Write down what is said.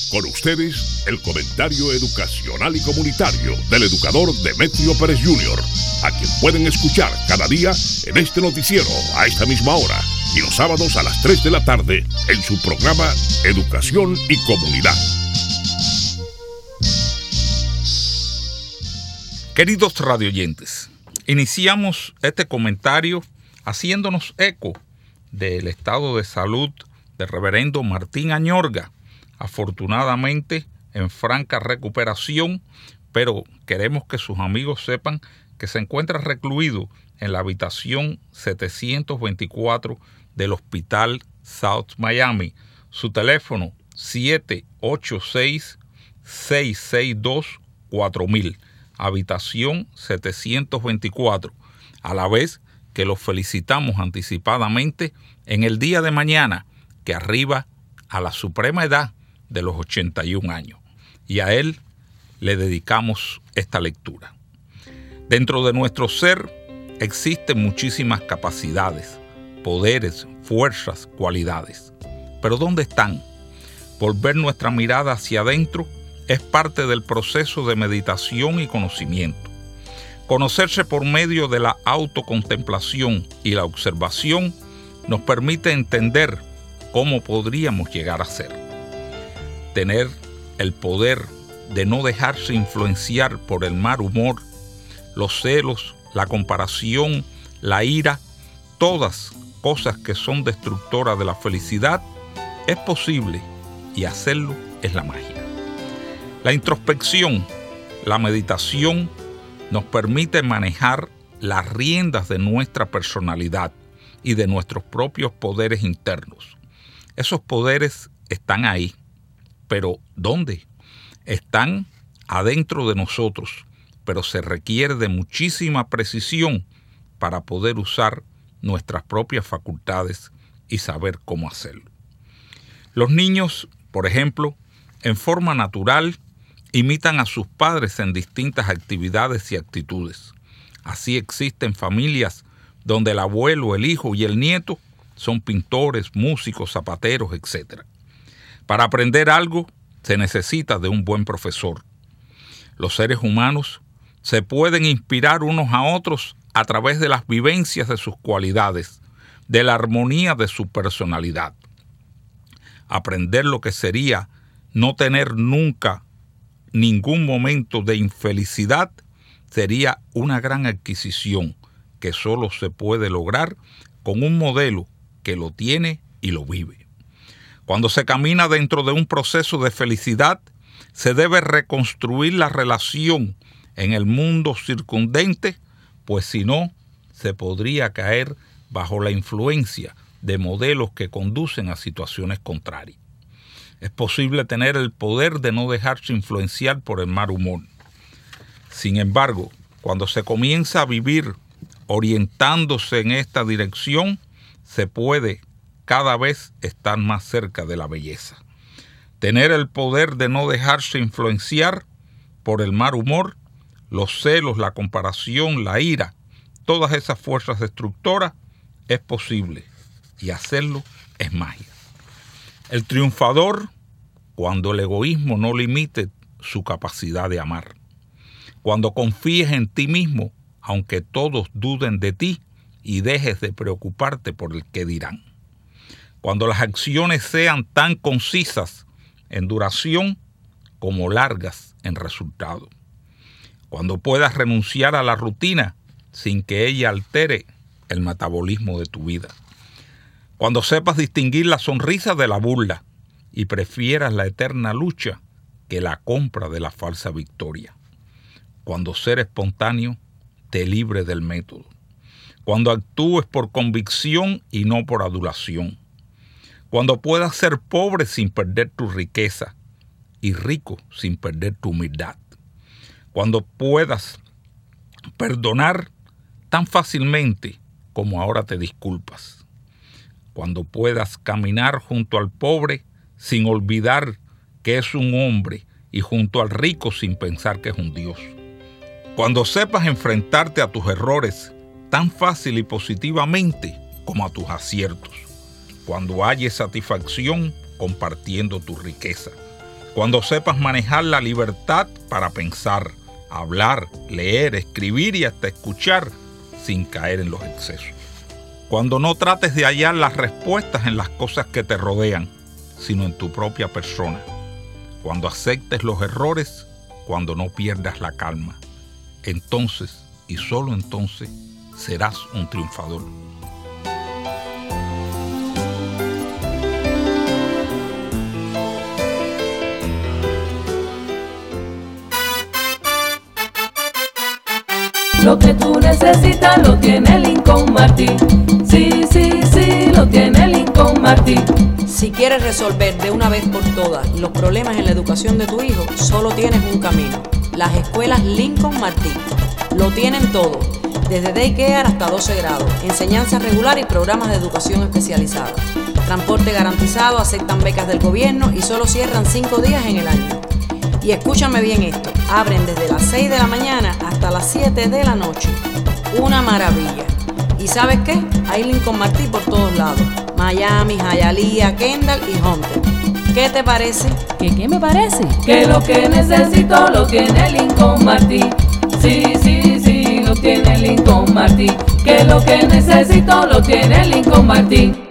Con ustedes, el comentario educacional y comunitario del educador Demetrio Pérez Jr., a quien pueden escuchar cada día en este noticiero a esta misma hora y los sábados a las 3 de la tarde en su programa Educación y Comunidad. Queridos radioyentes, iniciamos este comentario haciéndonos eco del estado de salud del reverendo Martín Añorga, afortunadamente en franca recuperación, pero queremos que sus amigos sepan que se encuentra recluido en la habitación 724 del Hospital South Miami. Su teléfono 786-662-4000, habitación 724, a la vez que los felicitamos anticipadamente en el día de mañana, que arriba a la suprema edad de los 81 años, y a él le dedicamos esta lectura. Dentro de nuestro ser existen muchísimas capacidades, poderes, fuerzas, cualidades. Pero ¿dónde están? Volver nuestra mirada hacia adentro es parte del proceso de meditación y conocimiento. Conocerse por medio de la autocontemplación y la observación nos permite entender cómo podríamos llegar a ser. Tener el poder de no dejarse influenciar por el mal humor, los celos, la comparación, la ira, todas cosas que son destructoras de la felicidad, es posible, y hacerlo es la magia. La introspección, la meditación, nos permite manejar las riendas de nuestra personalidad y de nuestros propios poderes internos. Esos poderes están ahí. ¿Pero dónde? Están adentro de nosotros, pero se requiere de muchísima precisión para poder usar nuestras propias facultades y saber cómo hacerlo. Los niños, por ejemplo, en forma natural, imitan a sus padres en distintas actividades y actitudes. Así existen familias donde el abuelo, el hijo y el nieto son pintores, músicos, zapateros, etc. Para aprender algo se necesita de un buen profesor. Los seres humanos se pueden inspirar unos a otros a través de las vivencias de sus cualidades, de la armonía de su personalidad. Aprender lo que sería no tener nunca ningún momento de infelicidad sería una gran adquisición que solo se puede lograr con un modelo que lo tiene y lo vive. Cuando se camina dentro de un proceso de felicidad, se debe reconstruir la relación en el mundo circundante, pues si no, se podría caer bajo la influencia de modelos que conducen a situaciones contrarias. Es posible tener el poder de no dejarse influenciar por el mal humor. Sin embargo, cuando se comienza a vivir orientándose en esta dirección, se puede cada vez estar más cerca de la belleza. Tener el poder de no dejarse influenciar por el mal humor, los celos, la comparación, la ira, todas esas fuerzas destructoras, es posible, y hacerlo es magia. El triunfador, cuando el egoísmo no limite su capacidad de amar. Cuando confíes en ti mismo, aunque todos duden de ti, y dejes de preocuparte por el qué dirán. Cuando las acciones sean tan concisas en duración como largas en resultado. Cuando puedas renunciar a la rutina sin que ella altere el metabolismo de tu vida. Cuando sepas distinguir la sonrisa de la burla y prefieras la eterna lucha que la compra de la falsa victoria. Cuando ser espontáneo te libre del método. Cuando actúes por convicción y no por adulación. Cuando puedas ser pobre sin perder tu riqueza y rico sin perder tu humildad. Cuando puedas perdonar tan fácilmente como ahora te disculpas. Cuando puedas caminar junto al pobre sin olvidar que es un hombre y junto al rico sin pensar que es un Dios. Cuando sepas enfrentarte a tus errores tan fácil y positivamente como a tus aciertos. Cuando halles satisfacción compartiendo tu riqueza. Cuando sepas manejar la libertad para pensar, hablar, leer, escribir y hasta escuchar sin caer en los excesos. Cuando no trates de hallar las respuestas en las cosas que te rodean, sino en tu propia persona. Cuando aceptes los errores, cuando no pierdas la calma. Entonces, y solo entonces, serás un triunfador. Lo que tú necesitas lo tiene Lincoln Martin. Sí, sí, sí, lo tiene Lincoln Martin. Si quieres resolver de una vez por todas los problemas en la educación de tu hijo, solo tienes un camino: las escuelas Lincoln Martin. Lo tienen todo, desde daycare hasta 12 grados, enseñanza regular y programas de educación especializada. Transporte garantizado, aceptan becas del gobierno y solo cierran 5 días en el año. Y escúchame bien esto, abren desde las 6 de la mañana hasta las 7 de la noche. Una maravilla. ¿Y sabes qué? Hay Lincoln Martin por todos lados: Miami, Hialeah, Kendall y Hunter. ¿Qué te parece? ¿Qué me parece? Que lo que necesito lo tiene Lincoln Martin. Sí, sí, sí, lo tiene Lincoln Martin. Que lo que necesito lo tiene Lincoln Martin.